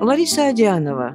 Лариса Одианова.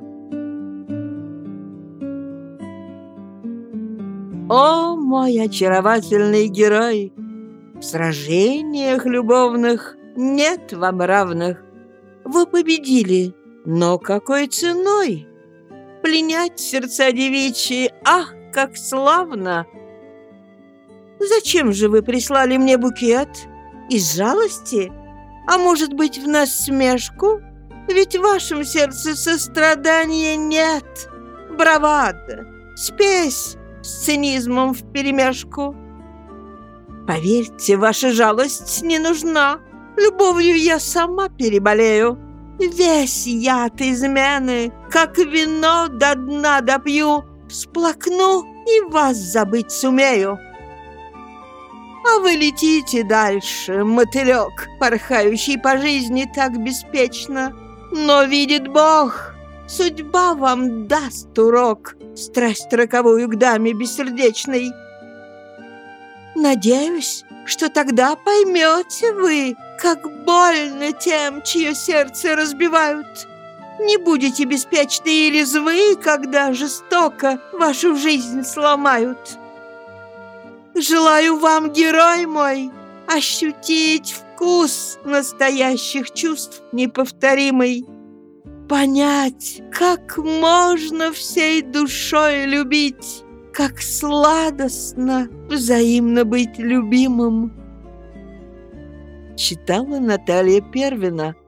О, мой очаровательный герой! В сражениях любовных нет вам равных. Вы победили, но какой ценой? Пленять сердца девичьи, ах, как славно! Зачем же вы прислали мне букет? Из жалости? А может быть, в насмешку? Ведь в вашем сердце сострадания нет. Бравада, спесь с цинизмом вперемешку. Поверьте, ваша жалость не нужна. Любовью я сама переболею. Весь яд измены, как вино до дна допью, всплакну и вас забыть сумею. А вы летите дальше, мотылек, порхающий по жизни так беспечно. Но видит Бог, судьба вам даст урок, страсть роковую к даме бессердечной. Надеюсь, что тогда поймете вы, как больно тем, чье сердце разбивают. Не будете беспечны и резвы, когда жестоко вашу жизнь сломают. Желаю вам, герой мой, ощутить вкус настоящих чувств неповторимый, понять, как можно всей душой любить, как сладостно взаимно быть любимым. Читала Наталья Первина.